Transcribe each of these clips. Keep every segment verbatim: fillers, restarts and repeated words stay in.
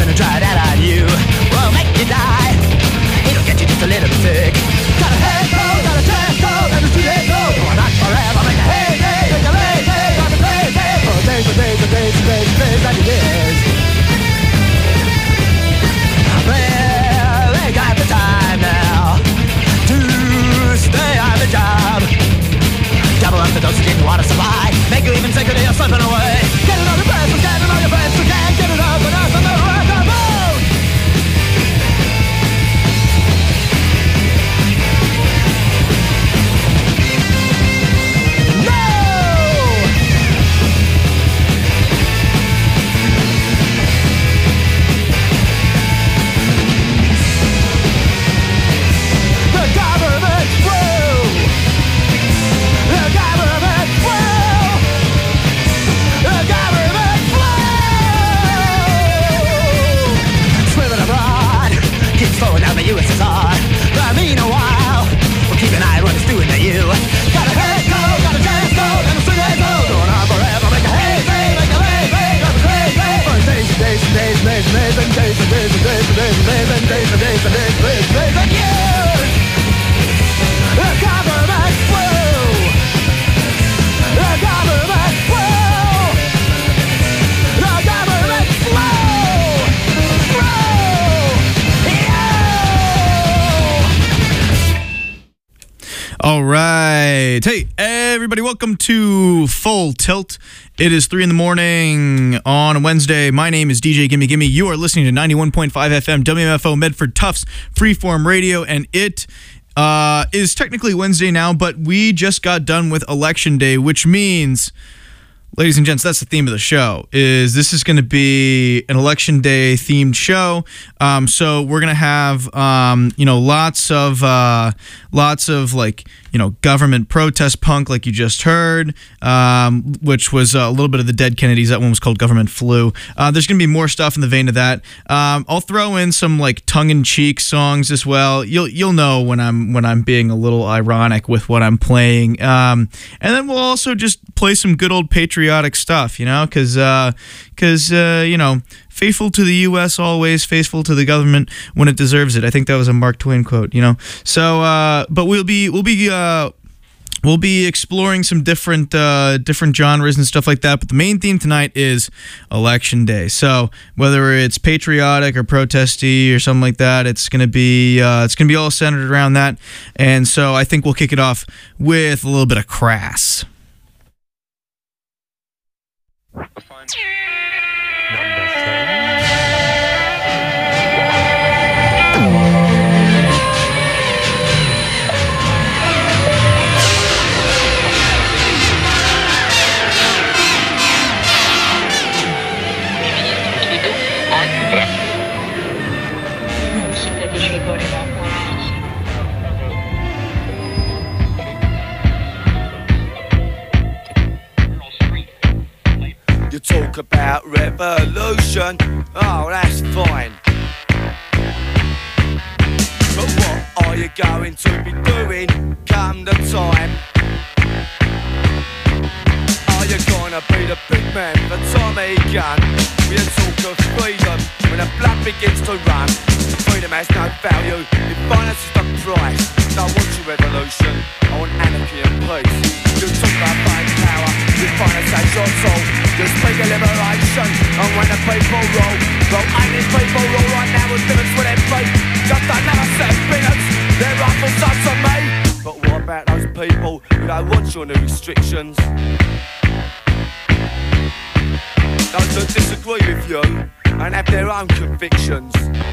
gonna try it out on you. Won't make you die, it'll get you just a little bit sick. Got a head cold, got a chest cold, and a two days old. Oh, not forever, make a hey, hey, make a hey, hey, got a hey, hey. For days and days and days and days and days and years. Well, they got the time now to stay on the job. Double up the dosage in water supply, make you even sicker till you're slipping away. Get another breath from getting all your friends who can't get enough and us on the rock of road. No! The government's through. The government's through. The government's through. Swimming abroad, keeps flowing down the U S S R. But meanwhile, we'll keep an eye on what it's doing to you. Got a head cold, got a chest cold, and a string days old. Going on forever, make a hey, hey, make a hey, hey, got a hey, hey. For days and days and days and days and days and days and days and days and days and days and days and days and days and days and days and years. The government's through. The government's through. The government's through. Through. All right. Hey, everybody, welcome to Full Tilt. It is three in the morning on a Wednesday. My name is D J Gimme Gimme. You are listening to ninety-one point five F M W M F O Medford Tufts Freeform Radio, and it uh, is technically Wednesday now, but we just got done with Election Day, which means, ladies and gents, that's the theme of the show. Is this is going to be an Election Day themed show? Um, so we're going to have um, you know lots of uh, lots of like you know government protest punk, like you just heard, um, which was a little bit of the Dead Kennedys. That one was called Government Flu. Uh, there's going to be more stuff in the vein of that. Um, I'll throw in some like tongue-in-cheek songs as well. You'll you'll know when I'm when I'm being a little ironic with what I'm playing. Um, and then we'll also just play some good old patriotic stuff, you know, because because uh, uh, you know, faithful to the U S always, faithful to the government when it deserves it. I think that was a Mark Twain quote, you know. So, uh, but we'll be we'll be. Uh, We'll be exploring some different uh, different genres and stuff like that, but the main theme tonight is Election Day. So whether it's patriotic or protesty or something like that, it's gonna be uh, it's gonna be all centered around that. And so I think we'll kick it off with a little bit of Crass. You talk about revolution, oh that's fine. But what are you going to be doing come the time? Are you gonna be the big man, the Tommy gun? We talk of freedom when the blood begins to run. Freedom has no value, if violence is the price. I want your revolution, I want anarchy and peace. You talk about fighting power, you violence as your soul. You speak of liberation, and when the people roll, roll ain't people roll right now with limits for their feet. Just another set of minutes, their rifles up to me. But what about those people who don't want your new restrictions? Those that disagree with you and have their own convictions.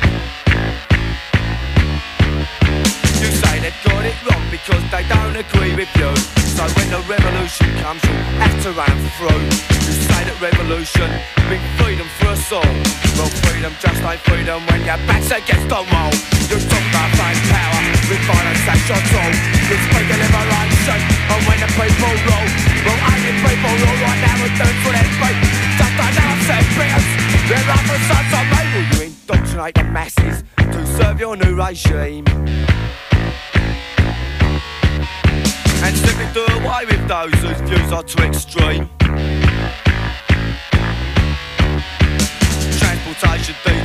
You say they've got it wrong because they don't agree with you. So when the revolution comes, you have to run through. You say that revolution bring freedom for us all. Well, freedom just ain't freedom when your back's against the wall. You talk about fame power with violence as your tool. You speak of liberation, and when the people roll, well, only people roll right now and do it for their feet. Just another set of figures, they're up for sons of me. Will you indoctrinate the masses to serve your new regime? And simply do away with those whose views are too extreme. Transportation,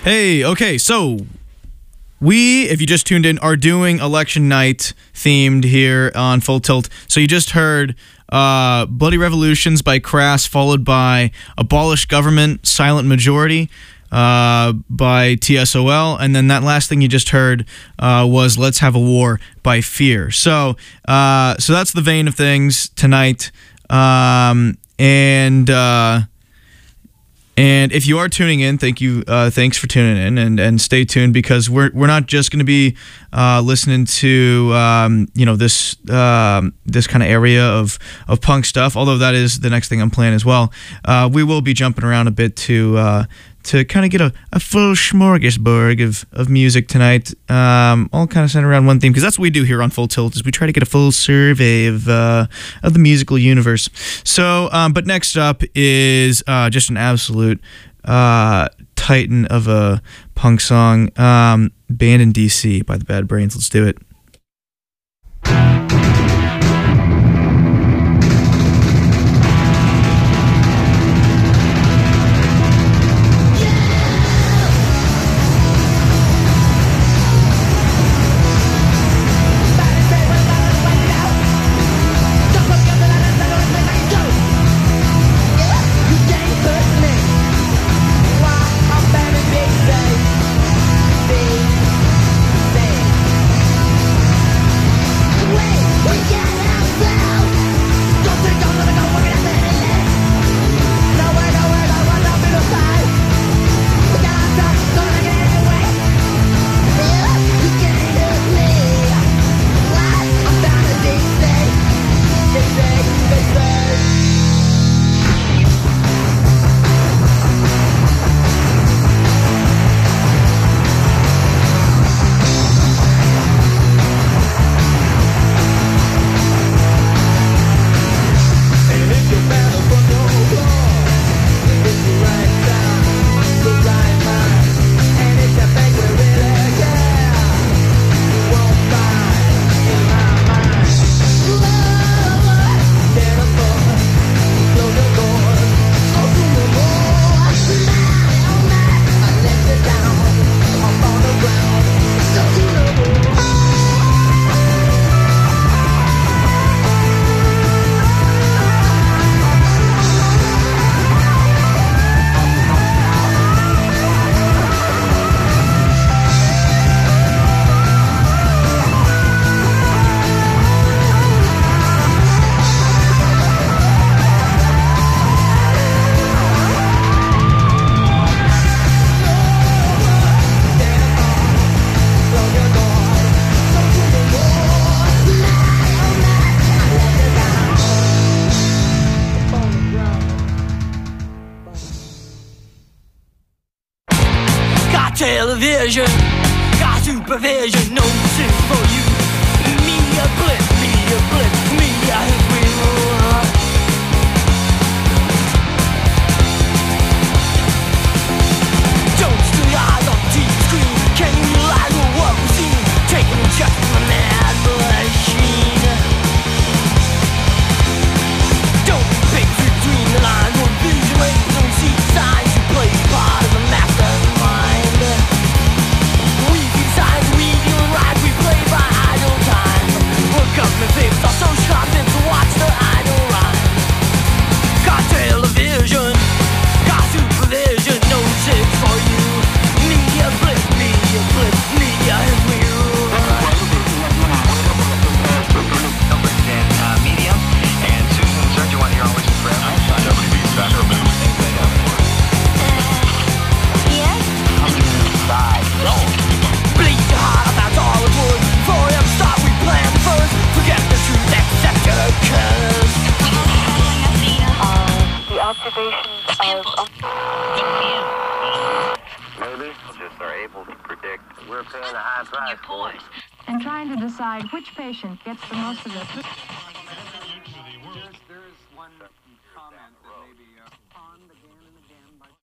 Hey, okay, so we, if you just tuned in, are doing election night themed here on Full Tilt. So you just heard uh, Bloody Revolutions by Crass, followed by Abolish Government, Silent Majority uh, by T S O L. And then that last thing you just heard uh, was Let's Have a War by Fear. So, uh, so that's the vein of things tonight. Um, and... Uh, And if you are tuning in, thank you. Uh, thanks for tuning in, and, and stay tuned, because we're we're not just going to be uh, listening to um, you know this um, this kind of area of, of punk stuff. Although that is the next thing I'm playing as well. Uh, we will be jumping around a bit to uh, to kind of get a, a full smorgasbord of, of music tonight. Um, all kind of centered around one theme, because that's what we do here on Full Tilt, is we try to get a full survey of uh, of the musical universe. So, um, but next up is uh, just an absolute uh, titan of a punk song, um, Banned in D C by the Bad Brains. Let's do it. Television, got supervision, no sin for you. Me a blip, me a blip, me a hit wheel. Don't stay eyes on the T V screen. Can you realize what we've seen? Taking a check from a mad machine. Don't pick between the lines or vision waves. Don't see signs. You play part of the mastermind. Government fixed our social content to watch the idle ride. Got television, got supervision, no shit for you. Media blip, media blip, media hit wheel. Medium, and Susan Sergio on here always impressed. W B Sacramento. Yes? Side. Bleed your heart about all it would. For every start we plan first. Forget the truth, accept your curse. Uh, the observations of... Maybe we'll just are able to predict. We're paying a high price for it. and trying to decide which patient gets the most of the... There is one comment that may be uh, on again and again by...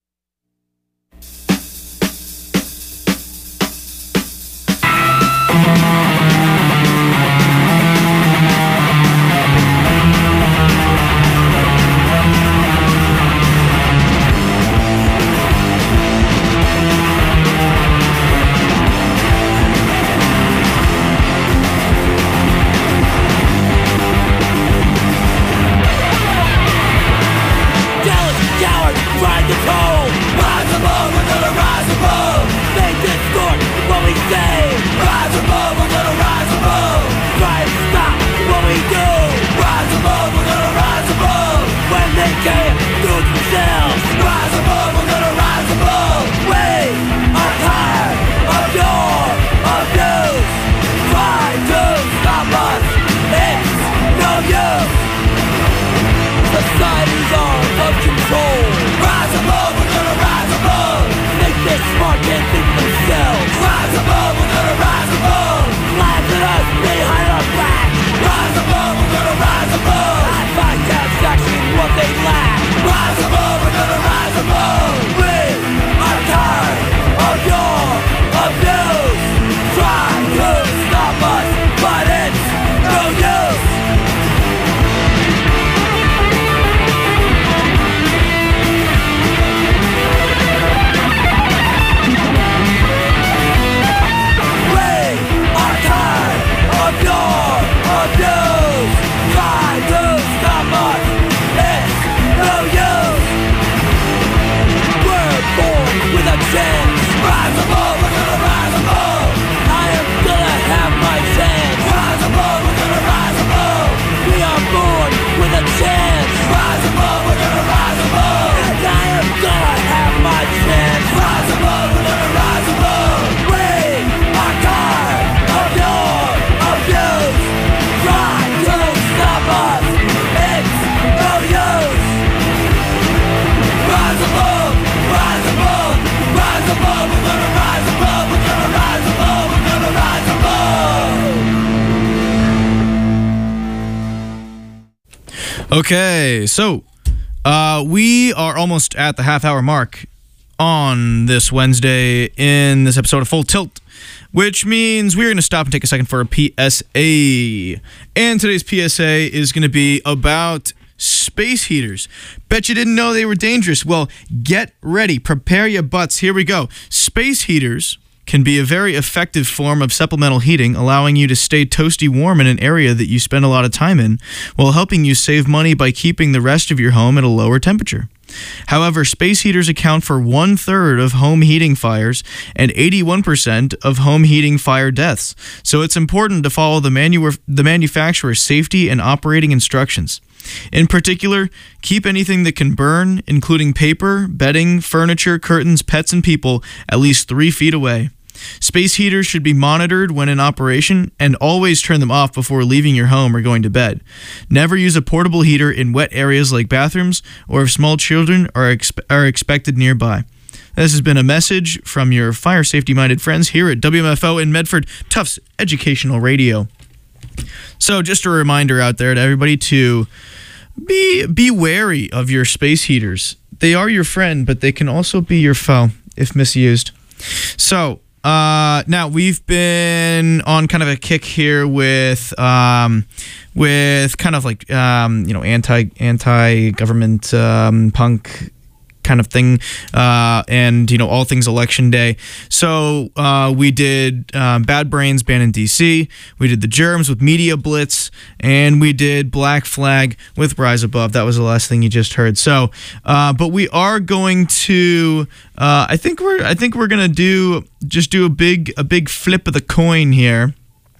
Okay, so uh, we are almost at the half hour mark on this Wednesday in this episode of Full Tilt, which means we're going to stop and take a second for a P S A. And today's P S A is going to be about space heaters. Bet you didn't know they were dangerous. Well, get ready. Prepare your butts. Here we go. Space heaters can be a very effective form of supplemental heating, allowing you to stay toasty warm in an area that you spend a lot of time in, while helping you save money by keeping the rest of your home at a lower temperature. However, space heaters account for one-third of home heating fires and eighty-one percent of home heating fire deaths, so it's important to follow the, manu- the manufacturer's safety and operating instructions. In particular, keep anything that can burn, including paper, bedding, furniture, curtains, pets, and people, at least three feet away. Space heaters should be monitored when in operation, and always turn them off before leaving your home or going to bed. Never use a portable heater in wet areas like bathrooms, or if small children are, expe- are expected nearby. This has been a message from your fire safety-minded friends here at W M F O in Medford, Tufts Educational Radio. So just a reminder out there to everybody to be be wary of your space heaters. They are your friend, but they can also be your foe if misused. So uh, now we've been on kind of a kick here with um, with kind of like um, you know anti anti government um, punk kind of thing, uh, and you know all things election day. So uh, we did uh, Bad Brains Ban in D C, we did The Germs with Media Blitz, and we did Black Flag with Rise Above. That was the last thing you just heard. So, uh, but we are going to. Uh, I think we're. I think we're gonna do just do a big a big flip of the coin here,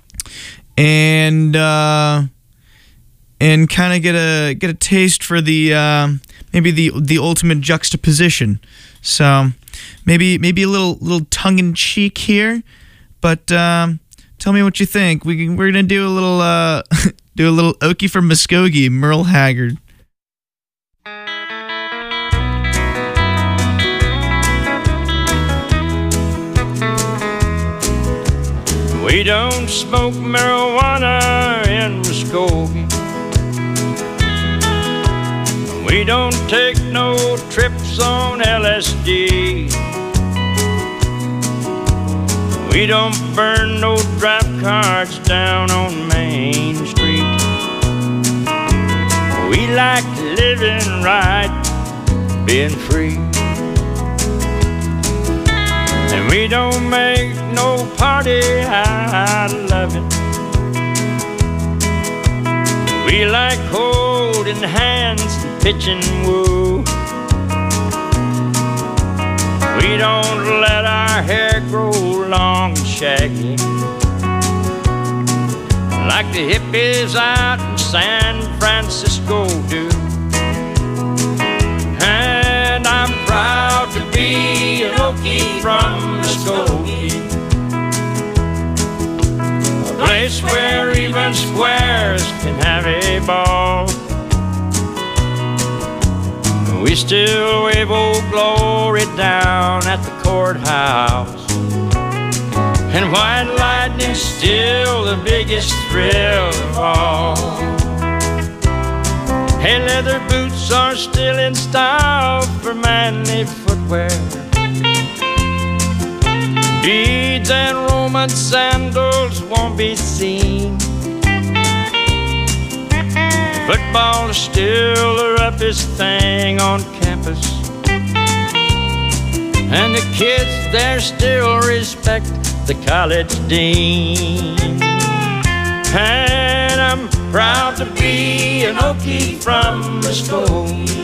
and uh, and kind of get a get a taste for the. Uh, Maybe the the ultimate juxtaposition. So maybe maybe a little little tongue in cheek here, but um, tell me what you think. We we're gonna do a little uh, do a little Okie from Muskogee, Merle Haggard. We don't smoke marijuana in Muskogee. We don't take no trips on L S D. We don't burn no drive cards down on Main Street. We like living right, being free. And we don't make no party out of it. We like holding hands and pitching woo. We don't let our hair grow long and shaggy like the hippies out in San Francisco do. And I'm proud to be an Okie from Muskogee, a place where even squares can have a ball. We still wave old glory down at the courthouse, and white lightning's still the biggest thrill of all. Hey, leather boots are still in style for manly footwear. Beads and Roman sandals won't be seen. Football is still the roughest thing on campus, and the kids there still respect the college dean. And I'm proud to be an Okie from Muskogee,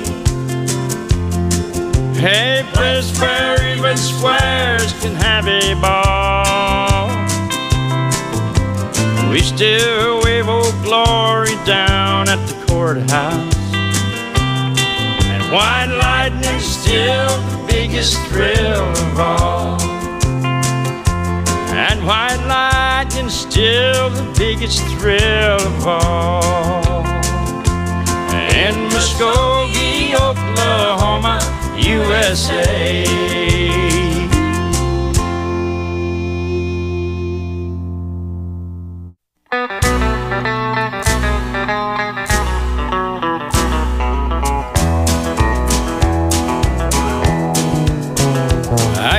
a place where even squares can have a ball. We still wave old glory down at the courthouse, and white lightning's still the biggest thrill of all. And white lightning's still the biggest thrill of all. In Muskogee, Oklahoma, U S A.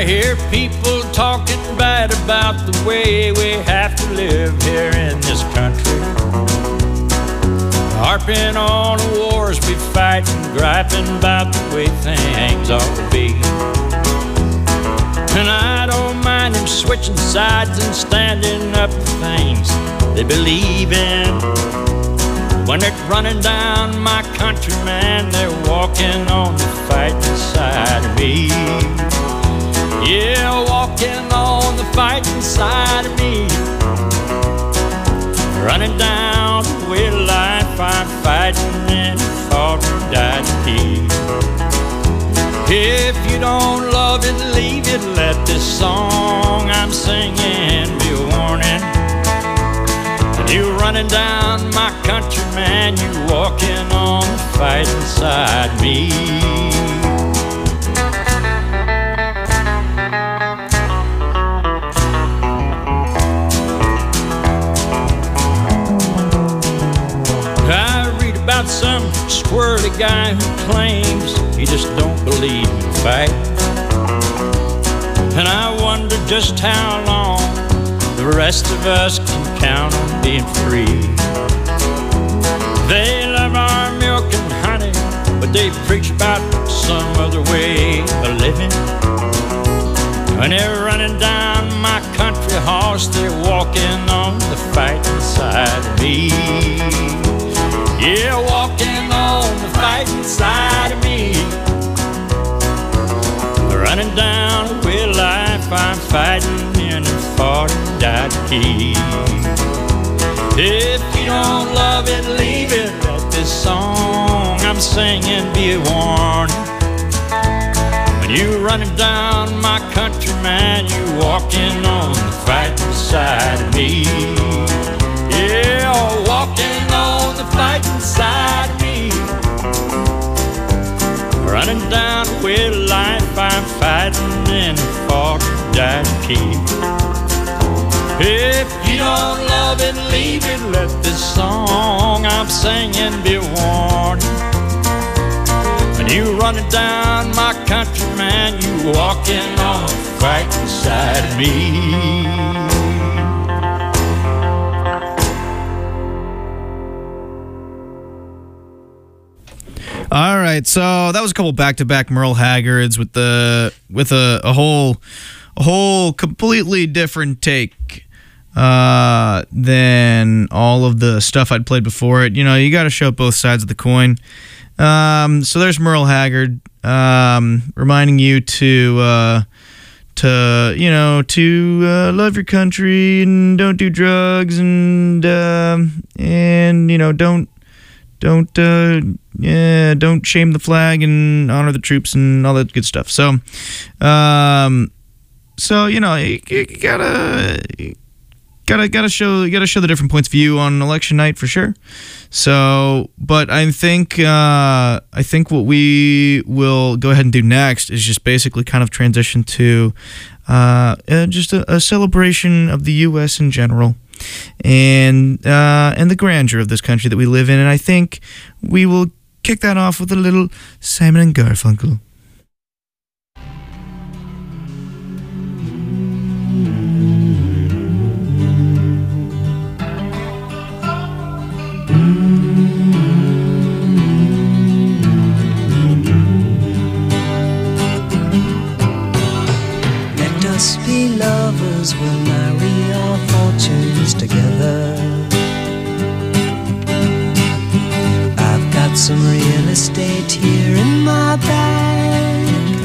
hear people talking bad about the way we have to live here in this country. Harping on the wars we fight and griping about the way things ought to be. And I don't mind them switching sides and standing up for things they believe in. When they're running down my country, man, they're walking on the fighting side of me. Yeah, walking on the fighting side of me. Running down the way of life, I'm fighting and fought and died to keep. If you don't love it, leave it. Let this song I'm singing be a warning. And you running down my country, man, you walking on the fighting side of me. About some squirrely guy who claims he just don't believe in fight. And I wonder just how long the rest of us can count on being free. They love our milk and honey, but they preach about some other way of living. When they're running down my country horse, they're walking on the fighting side of me. Yeah, walking on the fighting side of me. Running down the way of life, I'm fighting in and fought and died to keep. If you don't love it, leave it. Let this song I'm singing be a warning. When you running down my country, man, you walking on the fighting side of me. Yeah, walking on the fighting side of me. Running down the way of life, I'm fighting and fought and died to keep. If you don't love it, leave it. Let this song I'm singing be a warning. When you running down my country, man, you walking on the fighting side of me. All right, so that was a couple back-to-back Merle Haggards with the with a, a whole a whole completely different take uh, than all of the stuff I'd played before it. You know, you got to show both sides of the coin. Um, so there's Merle Haggard um, reminding you to uh, to you know to uh, love your country and don't do drugs and uh, and you know don't. Don't uh, yeah, don't shame the flag and honor the troops and all that good stuff. So, um, so you know, you, you gotta gotta gotta show you gotta show the different points of view on election night for sure. So, but I think uh, I think what we will go ahead and do next is just basically kind of transition to uh, uh, just a, a celebration of the U S in general. And uh, and the grandeur of this country that we live in, and I think we will kick that off with a little Simon and Garfunkel. Let us be lovers, we'll marry our fortunes together. I've got some real estate here in my bag,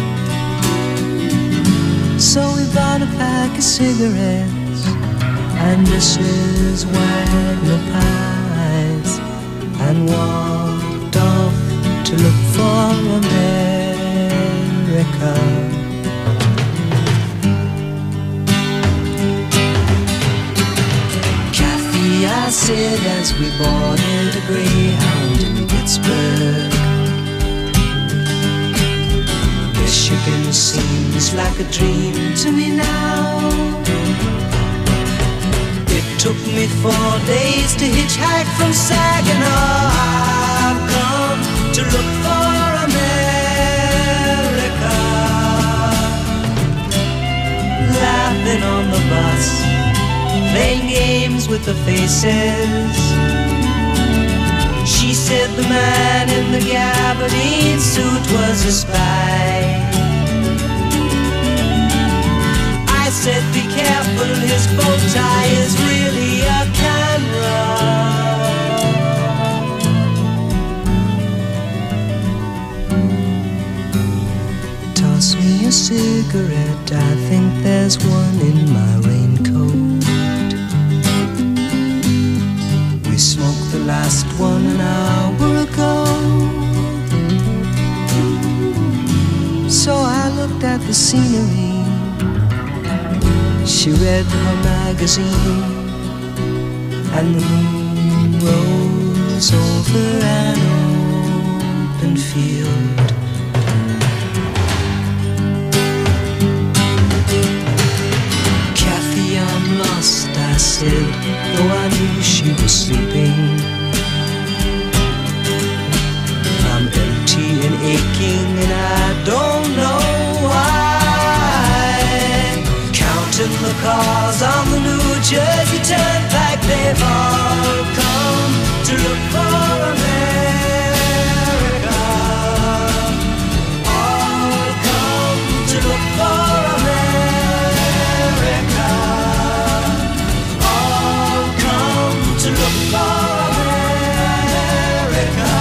so we bought a pack of cigarettes and Missus Wagner pies and walked off to look for America. I said as we boarded a Greyhound in Pittsburgh, Michigan seems like a dream to me now. It took me four days to hitchhike from Saginaw. I've come to look for America. playing games with the faces. She said the man in the gabardine suit was a spy. I said be careful, his bow tie is really a camera. Toss me a cigarette, I think there's one in my raincoat. We smoked the last one an hour ago. So I looked at the scenery. She read her magazine, and the moon rose over an open field. Kathy, I'm lost, I said, though I knew she was sleeping. I'm empty and aching, and I don't know why. Counting the cars on the New Jersey Turnpike, they've all come to look for America. All come to look for America. All come to look for America.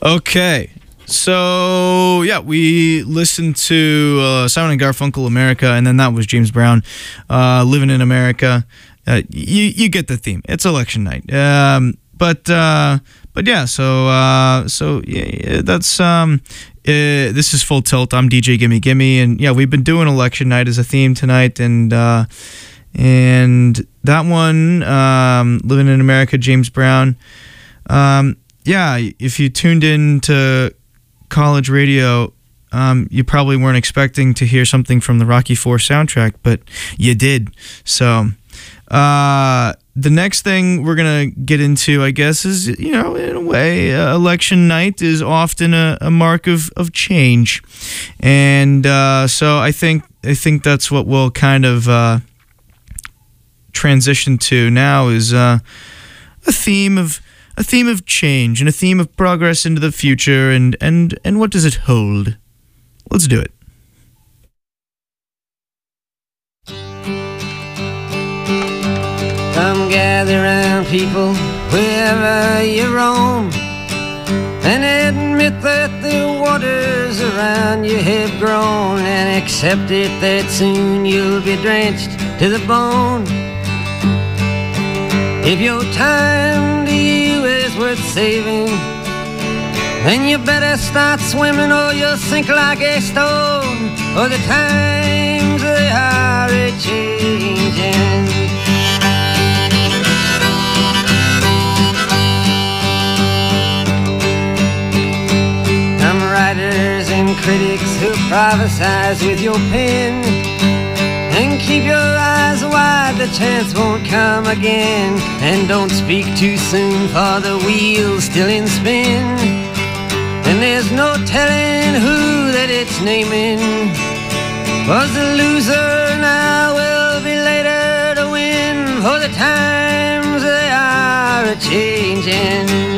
Okay. So, yeah, we listened to uh, Simon and Garfunkel, America, and then that was James Brown, uh, Living in America. Uh, you you get the theme. It's election night. Um, but uh, but yeah, so uh, so yeah, yeah, that's um, uh, this is Full Tilt. I'm D J Gimme Gimme, and yeah, we've been doing election night as a theme tonight, and uh, and that one, um, Living in America, James Brown. Um, yeah, if you tuned in to college radio, um, you probably weren't expecting to hear something from the Rocky four soundtrack, but you did. So. Uh, the next thing we're gonna get into, I guess, is, you know, in a way, uh, election night is often a, a mark of, of change, and uh, so I think I think that's what we'll kind of uh, transition to now is uh, a theme of a theme of change and a theme of progress into the future, and and and what does it hold? Let's do it. Come gather round, people, wherever you roam, and admit that the waters around you have grown, and accept it that soon you'll be drenched to the bone. If your time to you is worth saving, then you better start swimming or you'll sink like a stone, for the times they are a-changing. Writers and critics who prophesize with your pen, and keep your eyes wide, the chance won't come again. And don't speak too soon, for the wheel's still in spin, and there's no telling who that it's naming. Was the loser now will be later to win, for the times they are a-changing.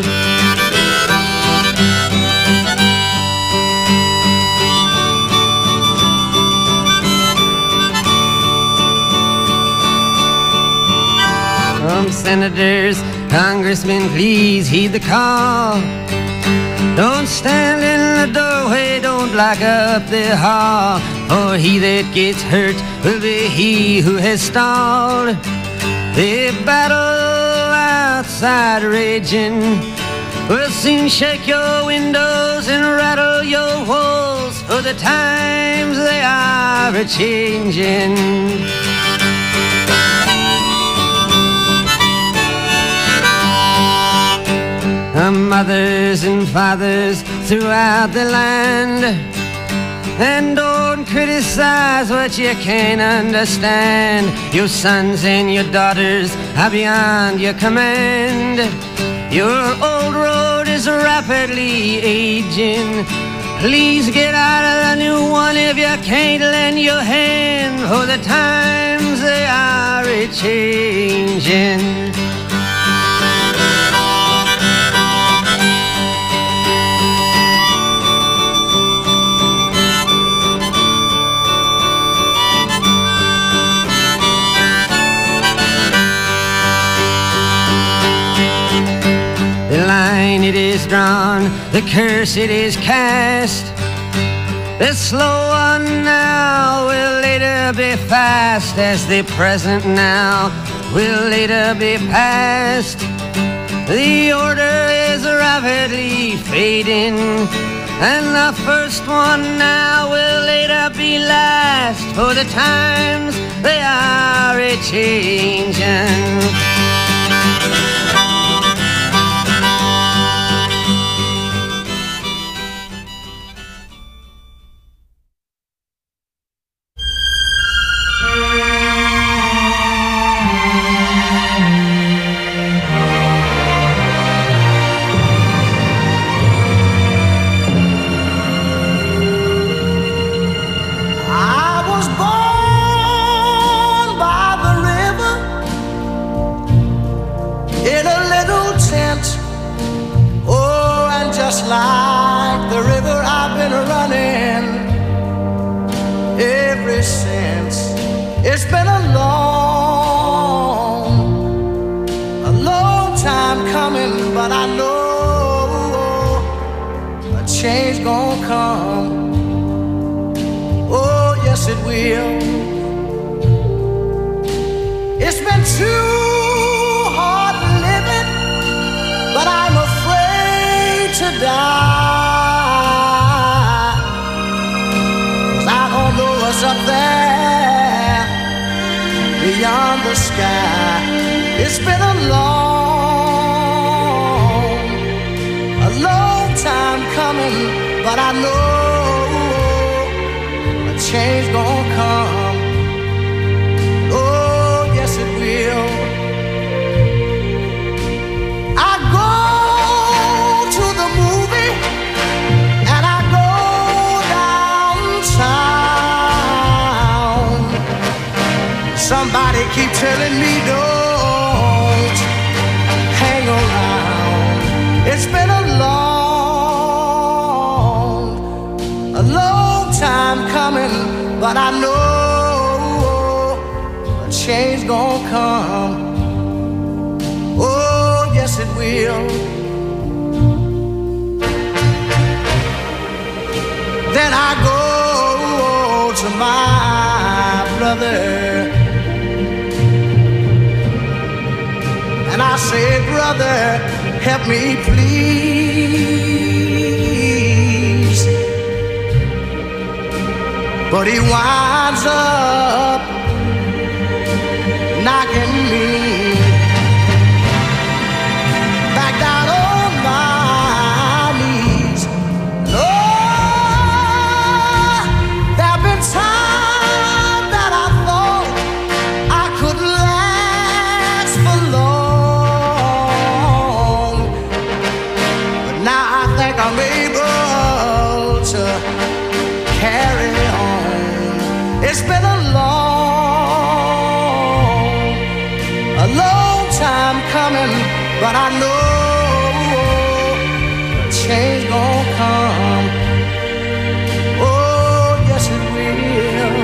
From senators, congressmen, please heed the call. Don't stand in the doorway, don't block up the hall, for he that gets hurt will be he who has stalled. The battle outside raging will soon shake your windows and rattle your walls, for the times they are a-changing. Mothers and fathers throughout the land, and don't criticize what you can't understand. Your sons and your daughters are beyond your command. Your old road is rapidly aging. Please get out of the new one if you can't lend your hand, for the times they are a-changing. It is drawn, the curse it is cast. The slow one now will later be fast, as the present now will later be past. The order is rapidly fading, and the first one now will later be last, for the times they are a-changing. Like the river I've been running ever since. It's been a long, a long time coming, but I know change gonna come. Oh, yes it will. It's been too hard living, but I'm afraid to die. 'Cause I don't know what's up there beyond the sky. It's been a long, a long time coming, but I know a change gonna come. Oh, yes it will. I go to the movie and I go downtown. Somebody keep telling me don't hang around. It's been a long, a long time coming, but I know a change gonna come. Oh, yes it will. Then I go to my brother and I say, brother, help me please. But he winds up knocking me back down on my knees. Oh, there have been times that I thought I could last for long, but now I think I'm able to carry on. It's been a long, a long time coming, but I know a change gonna come. Oh, yes it will.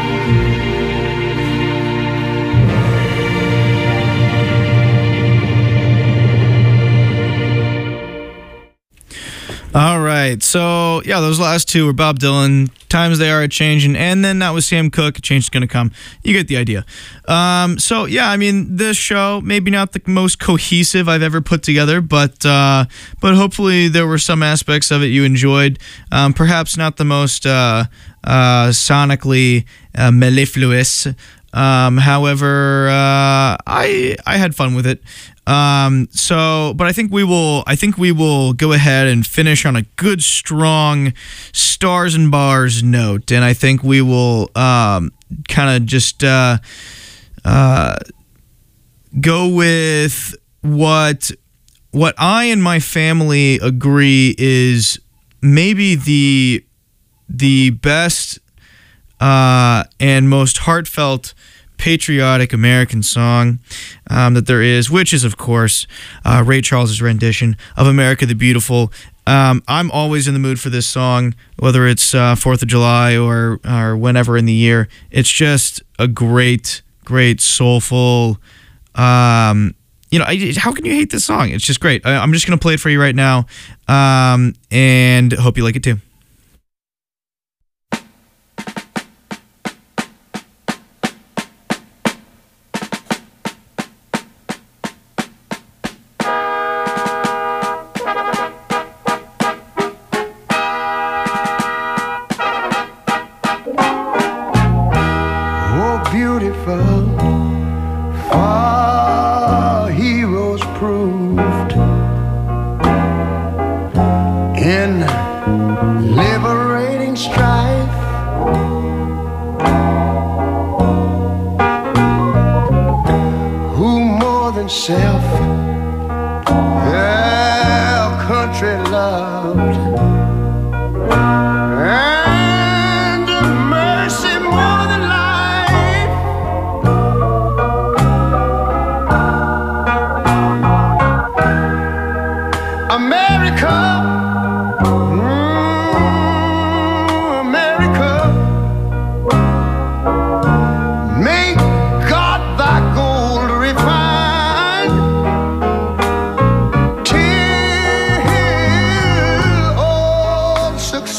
All right, so yeah, those last two were Bob Dylan, Times They Are A-Changin', and then that was Sam Cooke, A Change Is Gonna Come. You get the idea. Um, so yeah, I mean, this show, maybe not the most cohesive I've ever put together, but uh, but hopefully there were some aspects of it you enjoyed. Um, perhaps not the most uh, uh, sonically uh, mellifluous. Um, however, uh, I I had fun with it. Um, so, but I think we will, I think we will go ahead and finish on a good, strong stars and bars note. And I think we will, um, kind of just, uh, uh, go with what, what I and my family agree is maybe the, the best, uh, and most heartfelt patriotic American song um, that there is, which is, of course, uh, Ray Charles's rendition of America the Beautiful. Um, I'm always in the mood for this song, whether it's uh, fourth of July or, or whenever in the year. It's just a great, great, soulful, um, you know, I, how can you hate this song? It's just great. I, I'm just going to play it for you right now, um, and hope you like it too.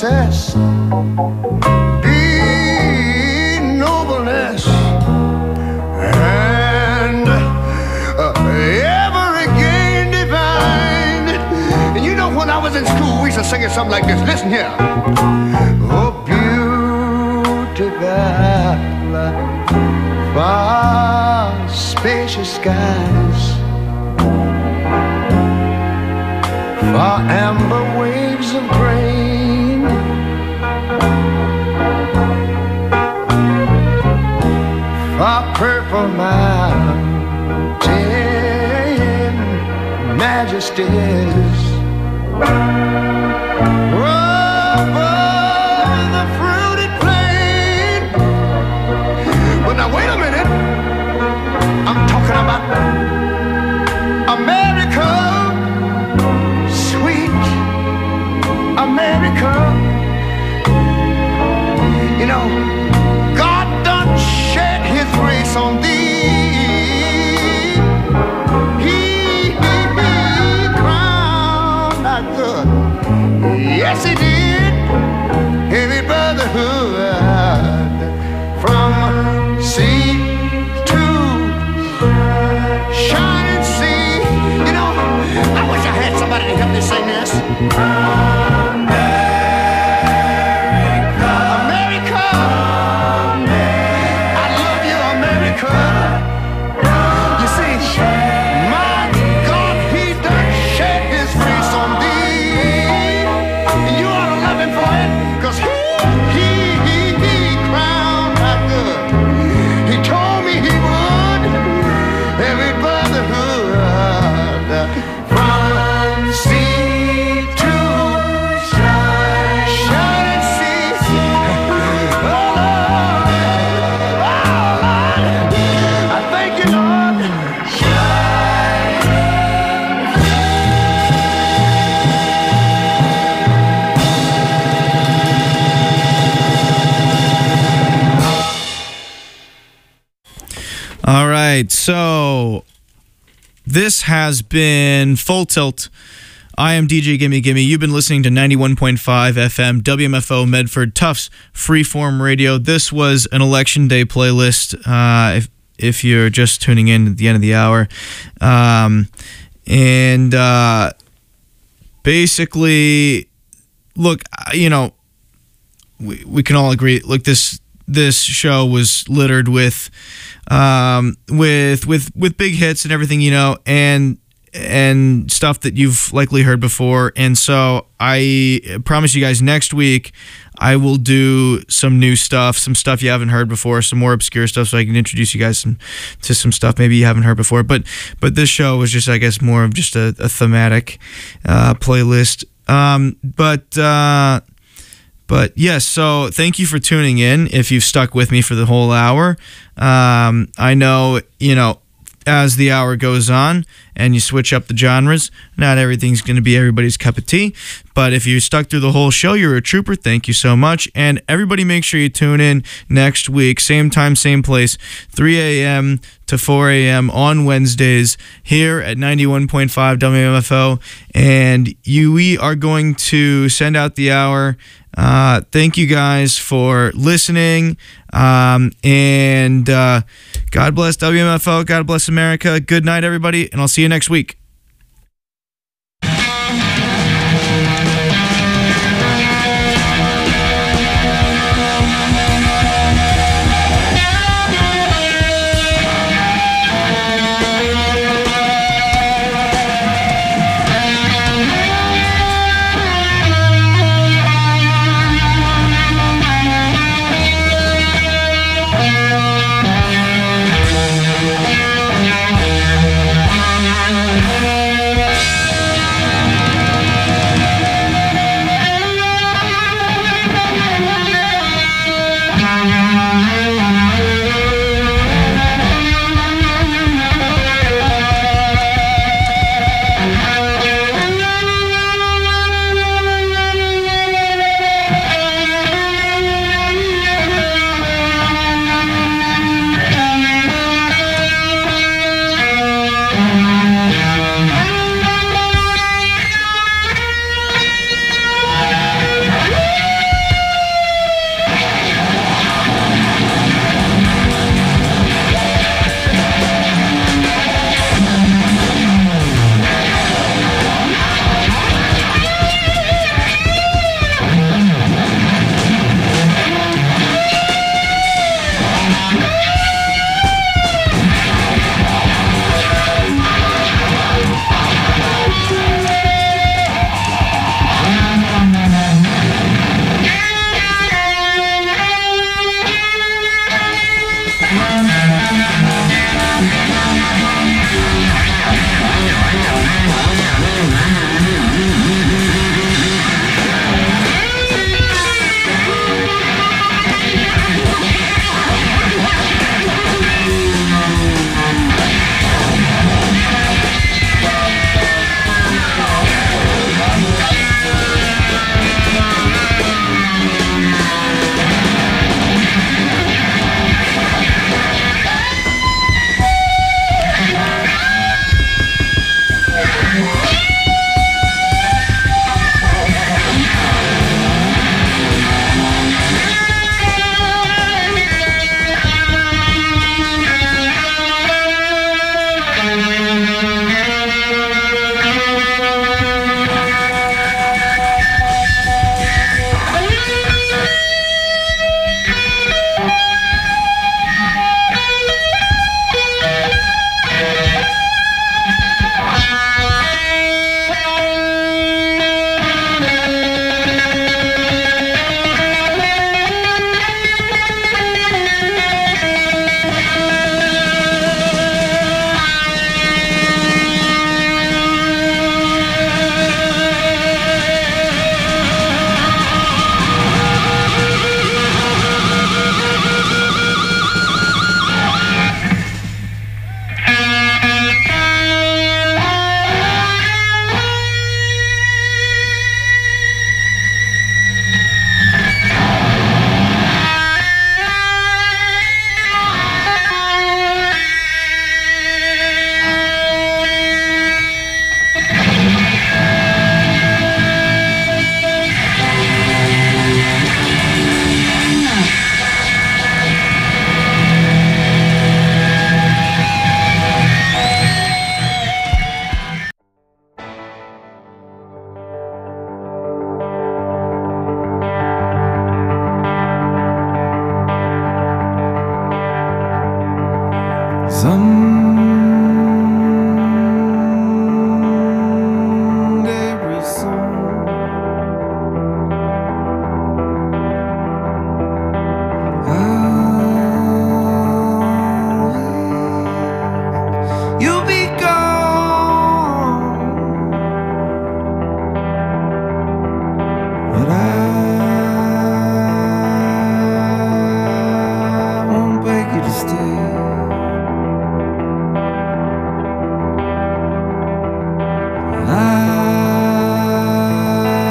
success, be nobleness, and uh, ever again divine. And you know, when I was in school, we used to sing it something like this. Listen here. Oh, beautiful, far spacious skies, far amber waves of grain, far purple mountain majesties, over the fruited plain. But now wait a minute, I'm talking about America, sweet America. You know, God done shed his grace on thee. He, he, he crowned our good. Yes, he did. Heavy brotherhood from sea to shining sea. You know, I wish I had somebody to help me sing this. All right, so this has been Full Tilt. I am D J Gimme Gimme. You've been listening to ninety-one point five F M, W M F O Medford, Tufts Freeform Radio. This was an Election Day playlist, uh, if, if you're just tuning in at the end of the hour. Um, and uh, basically, look, you know, we, we can all agree, look, this this show was littered with um, with with with big hits and everything, you know, and and stuff that you've likely heard before. And so I promise you guys next week I will do some new stuff, some stuff you haven't heard before, some more obscure stuff, so I can introduce you guys some, to some stuff maybe you haven't heard before. But but this show was just, I guess, more of just a, a thematic uh, playlist. Um, but uh, but yes, so thank you for tuning in. If you've stuck with me for the whole hour, um, I know, you know, as the hour goes on and you switch up the genres, not everything's going to be everybody's cup of tea. But if you stuck through the whole show, you're a trooper. Thank you so much. And everybody, make sure you tune in next week, same time, same place, three a.m. to four a.m. on Wednesdays here at ninety-one point five W M F O. And you, we are going to send out the hour. Uh, thank you guys for listening. Um, and uh, God bless W M F O. God bless America. Good night, everybody. And I'll see you next week.